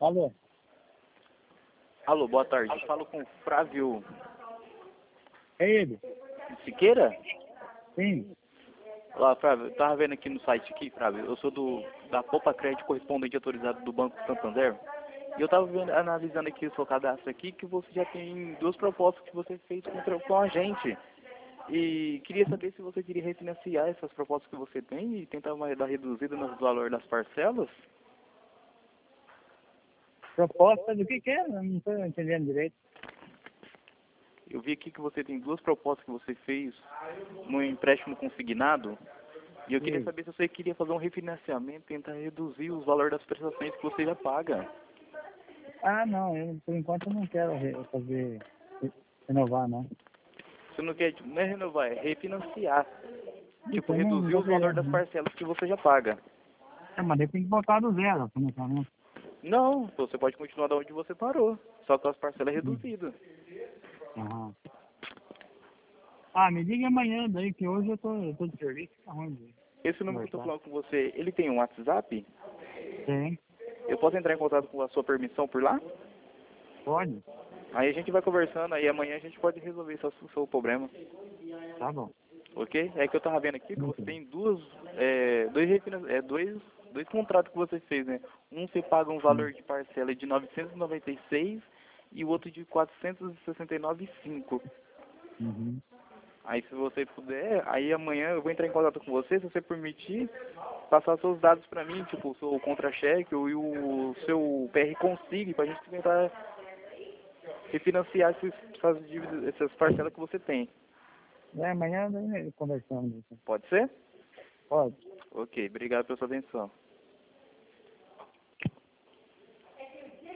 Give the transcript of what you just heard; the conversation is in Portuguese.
Alô? Alô, boa tarde. Eu falo com o Flávio É ele? Siqueira? Sim. Olá, Flávio. Eu tava vendo aqui no site aqui, Flávio. Eu sou da Poupa Crédito, correspondente autorizado do Banco Santander. E eu tava analisando aqui o seu cadastro aqui, que você já tem duas propostas que você fez com a gente. E queria saber se você queria refinanciar essas propostas que você tem e tentar dar reduzida no valor das parcelas. Proposta do que é? Eu não estou entendendo direito. Eu vi aqui que você tem duas propostas que você fez no empréstimo consignado. E eu queria Sim. saber se você queria fazer um refinanciamento, tentar reduzir os valores das prestações que você já paga. Ah, não. Por enquanto eu não quero renovar, não. Você não quer, não é renovar, é refinanciar. Tipo, Então eu não reduzir estou os valores querendo, das não. parcelas que você já paga. É, mas daí tem que voltar do zero, financiamento. Não, você pode continuar da onde você parou, só com as parcelas reduzidas. Aham. Ah, me liga amanhã daí, que hoje eu tô de serviço. Aonde? Esse número que eu tô falando com você, ele tem um WhatsApp? Tem. Eu posso entrar em contato com a sua permissão por lá? Pode? Aí a gente vai conversando, aí amanhã a gente pode resolver o seu problema. Tá bom. Ok? É que eu tava vendo aqui que Muito você bem. tem dois contratos que você fez, né? Um você paga um valor de parcela de 996 e o outro de 469,5. Uhum. Aí se você puder, aí amanhã eu vou entrar em contato com você, se você permitir, passar seus dados pra mim, tipo o seu contra-cheque e o seu PR Consigne, pra gente tentar refinanciar essas dívidas, essas parcelas que você tem. É, amanhã daí conversamos. Então. Pode ser? Pode. Ok, obrigado pela sua atenção.